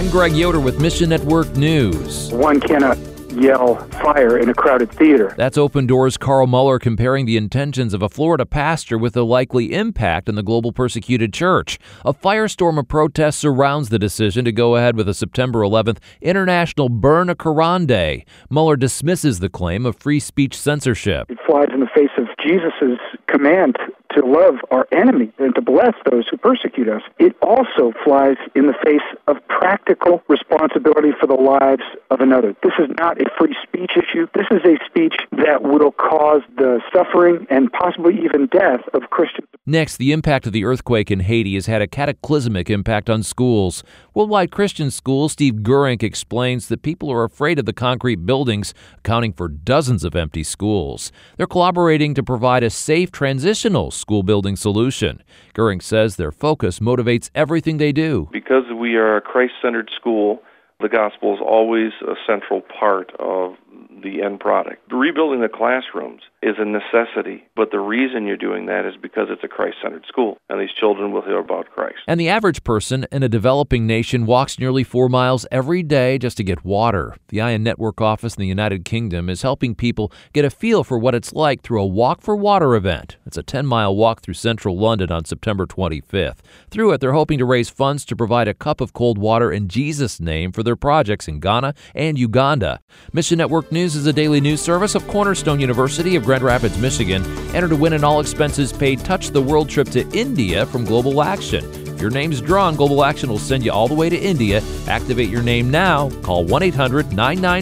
I'm Greg Yoder with Mission Network News. One cannot yell fire in a crowded theater. That's Open Doors' Carl Muller comparing the intentions of a Florida pastor with the likely impact on the global persecuted church. A firestorm of protests surrounds the decision to go ahead with a September 11th International Burn a Quran Day. Muller dismisses the claim of free speech censorship. It flies in the face of Jesus' command to love our enemy and to bless those who persecute us. It also flies in the face of practical responsibility for the lives of another. This is not a free speech issue. This is a speech that will cause the suffering and possibly even death of Christians. Next, the impact of the earthquake in Haiti has had a cataclysmic impact on schools. Worldwide Christian Schools Steve Gurink explains that people are afraid of the concrete buildings, accounting for dozens of empty schools. They're collaborating to provide a safe transitional school building solution. Gurink says their focus motivates everything they do. Because we are a Christ-centered school, the gospel is always a central part of the end product. Rebuilding the classrooms is a necessity, but the reason you're doing that is because it's a Christ-centered school, and these children will hear about Christ. And the average person in a developing nation walks nearly 4 miles every day just to get water. The Iron Network office in the United Kingdom is helping people get a feel for what it's like through a Walk for Water event. It's a 10-mile walk through central London on September 25th. Through it, they're hoping to raise funds to provide a cup of cold water in Jesus' name for their projects in Ghana and Uganda. Mission Network News is a daily news service of Cornerstone University of Grand Rapids, Michigan. Enter to win an all-expenses-paid Touch the World trip to India from Global Action. If your name's drawn, Global Action will send you all the way to India. Activate your name now. Call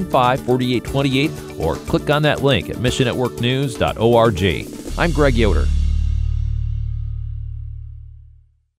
1-800-995-4828 or click on that link at missionnetworknews.org. I'm Greg Yoder.